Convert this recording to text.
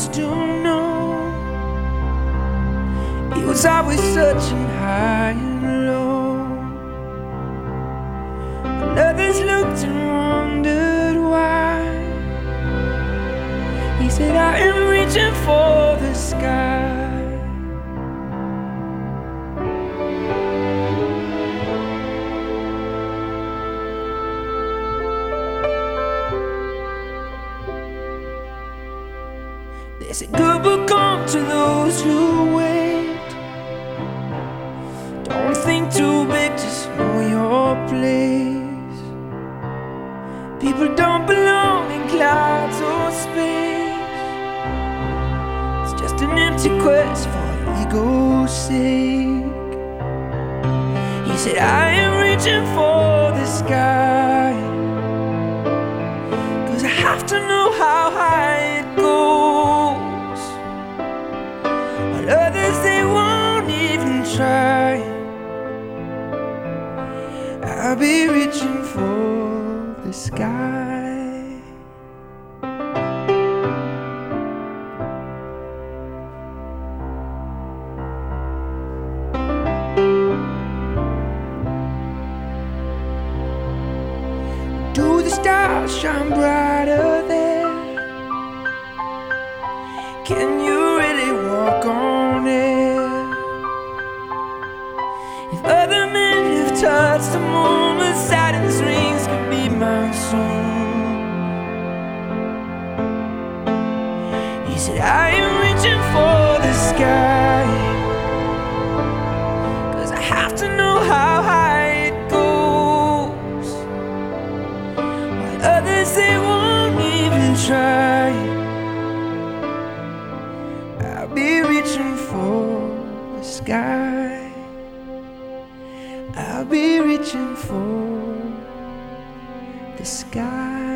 used to know. He was always searching high and low, and others looked and wondered why. He said, I am reaching for the sky. They said good will come to those who wait. Don't think too big, just know your place. People don't belong in clouds or space. It's just an empty quest for ego's sake. He said, I am reaching for the sky, 'cause I have to know how high it goes. While others, they won't even try. I'll be reaching for the sky. Do the stars shine brighter there? Can you really walk on air? If other men have touched the moon with Saturn's rings, could be mine soon. He said, I am reaching for the sky, 'cause I have to know how high it goes. While others, they won't even try. I'll be reaching for the sky. I'll be reaching for the sky.